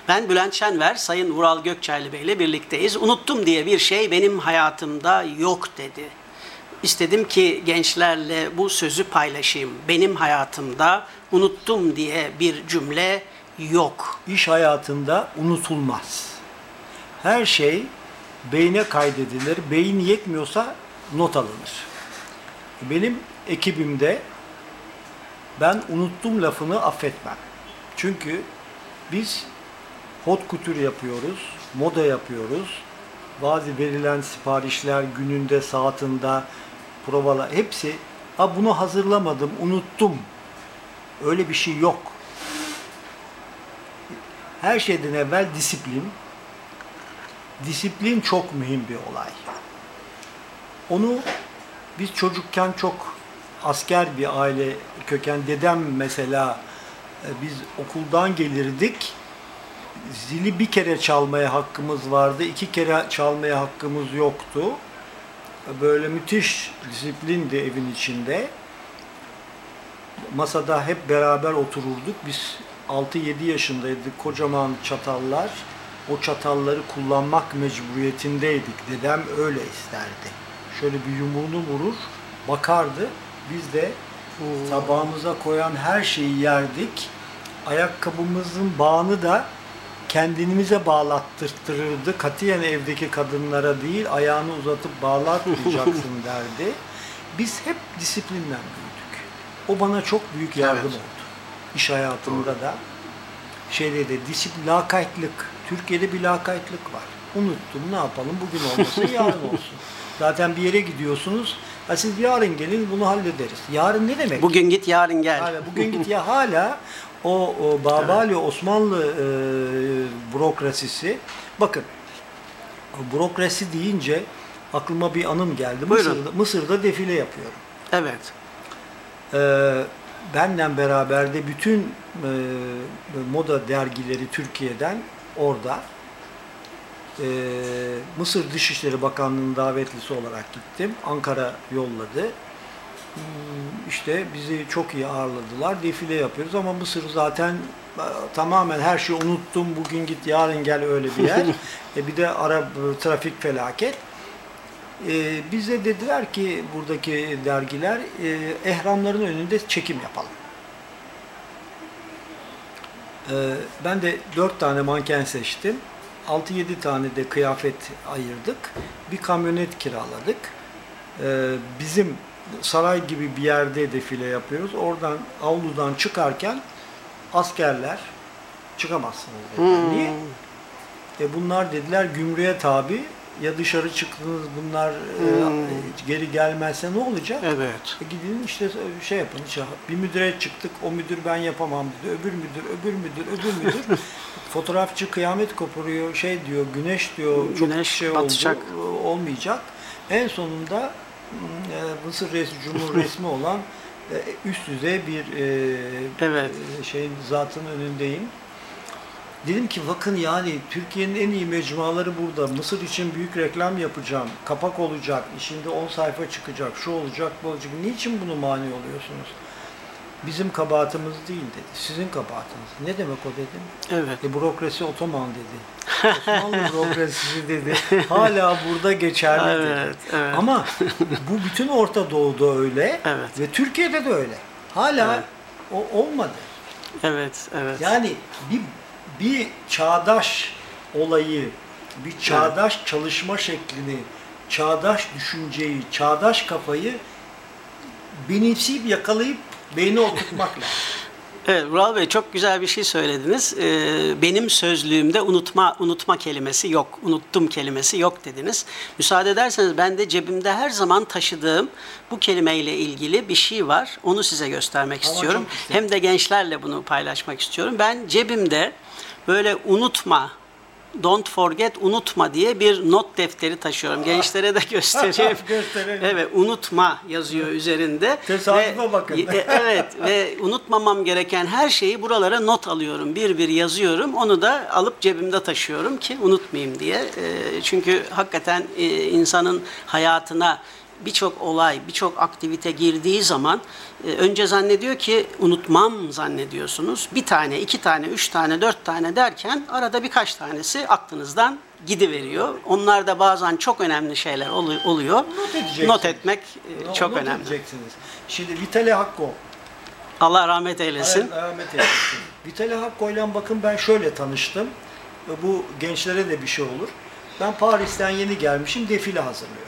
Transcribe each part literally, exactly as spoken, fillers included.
Ben Bülent Şenver, Sayın Vural Gökçaylı Bey ile birlikteyiz. Unuttum diye bir şey benim hayatımda yok dedi. İstedim ki gençlerle bu sözü paylaşayım. Benim hayatımda unuttum diye bir cümle yok. İş hayatında unutulmaz. Her şey beyne kaydedilir. Beyin yetmiyorsa not alınır. Benim ekibimde ben unuttum lafını affetmem. Çünkü biz hot couture yapıyoruz, moda yapıyoruz. Bazı verilen siparişler gününde, saatinde, provalar hepsi "A, bunu hazırlamadım, unuttum." Öyle bir şey yok. Her şeyden evvel disiplin. Disiplin çok mühim bir olay. Onu biz çocukken çok asker bir aile köken, dedem mesela, biz okuldan gelirdik, zili bir kere çalmaya hakkımız vardı, iki kere çalmaya hakkımız yoktu. Böyle müthiş disiplindi evin içinde. Masada hep beraber otururduk. Biz altı yedi yaşındaydık. Kocaman çatallar. O çatalları kullanmak mecburiyetindeydik. Dedem öyle isterdi. Şöyle bir yumruğunu vurur, bakardı. Biz de tabağımıza koyan her şeyi yerdik. Ayakkabımızın bağını da kendimize bağlattırtırırdı. Katiyen evdeki kadınlara değil, ayağını uzatıp bağlatmayacaksın derdi. Biz hep disiplinden büyüdük. O bana çok büyük yardım evet. oldu. İş hayatımda da. Şeyde de disiplin, lakaytlık. Türkiye'de bir lakaytlık var. Unuttum, ne yapalım? Bugün olmasın, yarın olsun. Zaten bir yere gidiyorsunuz. Ha siz yarın gelin, bunu hallederiz. Yarın ne demek? Bugün git, yarın gel. Hala, bugün git ya hala o, o Babali evet. Osmanlı e, bürokrasisi. Bakın, bürokrasi deyince aklıma bir anım geldi. Mısır'da, Mısır'da defile yapıyorum. Evet. Ee, benle beraber de bütün e, moda dergileri Türkiye'den orada. Ee, Mısır Dışişleri Bakanlığı'nın davetlisi olarak gittim. Ankara yolladı. Hmm, işte bizi çok iyi ağırladılar. Defile yapıyoruz ama Mısır zaten tamamen her şeyi unuttum. Bugün git, yarın gel, öyle bir yer. e bir de ara trafik felaket. E, bize dediler ki buradaki dergiler e, ehramların önünde çekim yapalım. E, ben de dört tane manken seçtim. altı yedi tane de kıyafet ayırdık. Bir kamyonet kiraladık. Ee, bizim saray gibi bir yerde defile yapıyoruz. Oradan, avludan çıkarken askerler çıkamazsınız dediler. Hmm. Niye? E bunlar dediler gümrüğe tabi. Ya dışarı çıktınız, bunlar hmm. e, geri gelmezse ne olacak? Evet. E gidin işte şey yapın. Işte bir müdüre çıktık. O müdür ben yapamam dedi. Öbür müdür, öbür müdür, öbür müdür. Fotoğrafçı kıyamet kopuruyor. Şey diyor, güneş diyor. Güneş çok şey batacak. oldu, olmayacak. En sonunda e, Mısır Reis, Cumhur resmi olan e, üst düzey bir e, evet. e, şeyin zatın önündeyim. Dedim ki bakın yani Türkiye'nin en iyi mecmuaları burada. Mısır için büyük reklam yapacağım. Kapak olacak. İçinde on sayfa çıkacak. Şu olacak, bu olacak. Niçin bunu mani oluyorsunuz? Bizim kabahatimiz değil dedi. Sizin kabahatiniz. Ne demek o dedim. Evet. E, bürokrasi Otoman dedi. Osmanlı bürokrasisi dedi. Hala burada geçerli evet, dedi. Evet. Ama bu bütün Orta Doğu'da öyle. Evet. Ve Türkiye'de de öyle. Hala evet. o olmadı. Evet, evet. Yani bir bir çağdaş olayı, bir çağdaş evet. çalışma şeklini, çağdaş düşünceyi, çağdaş kafayı benimseyip yakalayıp beyne oturtmak lazım. Evet, Vural Bey çok güzel bir şey söylediniz. Ee, benim sözlüğümde unutma unutma kelimesi yok, unuttum kelimesi yok dediniz. Müsaade ederseniz ben de cebimde her zaman taşıdığım bu kelimeyle ilgili bir şey var. Onu size göstermek Ama istiyorum. Hem de gençlerle bunu paylaşmak istiyorum. Ben cebimde böyle unutma, don't forget, unutma diye bir not defteri taşıyorum. Gençlere de göstereyim. Evet, unutma yazıyor üzerinde. Tesadüfe bakın. E, evet ve unutmamam gereken her şeyi buralara not alıyorum. Bir bir yazıyorum. Onu da alıp cebimde taşıyorum ki unutmayayım diye. E, çünkü hakikaten e, insanın hayatına birçok olay, birçok aktivite girdiği zaman e, önce zannediyor ki unutmam zannediyorsunuz. Bir tane, iki tane, üç tane, dört tane derken arada birkaç tanesi aklınızdan gidiveriyor. Onlar da bazen çok önemli şeyler olu- oluyor. Not edeceksiniz. Not etmek e, Not çok önemli. edeceksiniz. Şimdi Vitali Hakko. Allah rahmet eylesin. Allah rahmet eylesin. Vitali Hakko'yla bakın ben şöyle tanıştım. Bu gençlere de bir şey olur. Ben Paris'ten yeni gelmişim, defile hazırlıyorum.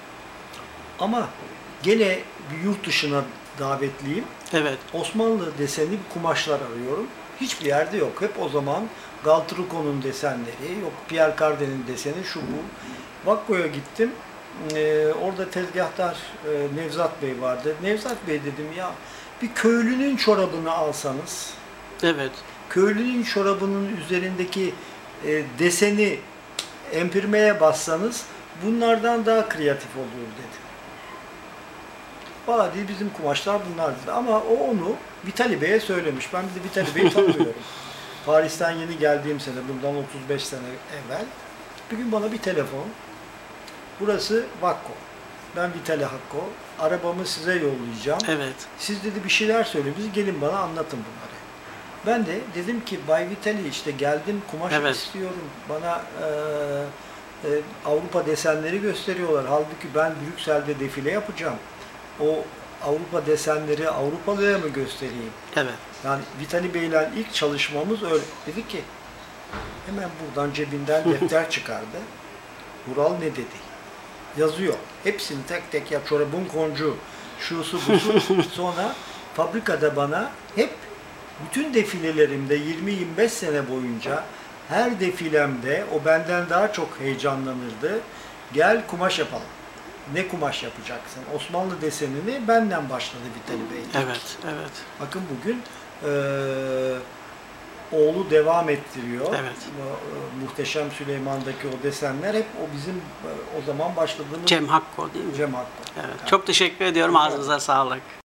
Ama gene bir yurt dışına davetliyim. Evet. Osmanlı desenli kumaşlar arıyorum. Hiçbir yerde yok. Hep o zaman Galtruco'nun desenleri, yok Pierre Cardin'in deseni, şu bu. Vakko'ya gittim. Ee, orada tezgahtar e, Nevzat Bey vardı. Nevzat Bey dedim ya, bir köylünün çorabını alsanız, Evet. köylünün çorabının üzerindeki e, deseni empirmeye bassanız bunlardan daha kreatif olur dedi. Valla dedi, bizim kumaşlar bunlar dedi. Ama o onu Vitali Bey'e söylemiş. Ben de Vitali Bey'i tanımıyorum. Paris'ten yeni geldiğim sene, bundan otuz beş sene evvel. Bir gün bana bir telefon. Burası Vakko. Ben Vitali Hakko. Arabamı size yollayacağım. Evet. Siz dedi bir şeyler söylediniz, gelin bana anlatın bunları. Ben de dedim ki Bay Vitali, işte geldim, kumaş Evet. istiyorum. Bana e, e, Avrupa desenleri gösteriyorlar. Halbuki ben Brüksel'de defile yapacağım. O Avrupa desenleri Avrupalıya mı göstereyim? Evet. Yani Vitali Bey'le ilk çalışmamız öyle. Dedi ki, hemen buradan cebinden defter çıkardı. Vural ne dedi? Yazıyor. Hepsini tek tek yap. Çorabın koncu, şusu busu. Sonra fabrikada bana hep bütün defilelerimde yirmi yirmi beş sene boyunca her defilemde o benden daha çok heyecanlanırdı. Gel kumaş yapalım. Ne kumaş yapacaksın? Osmanlı desenini benden başladı Vitali Bey. Evet. Evet. Bakın bugün eee oğlu devam ettiriyor. Evet. Bu, Muhteşem Süleyman'daki o desenler hep o bizim e, o zaman başladığımız Cem Hakko değil mi? Cem Hakko. Evet. Çok teşekkür ediyorum. Ağzınıza sağlık.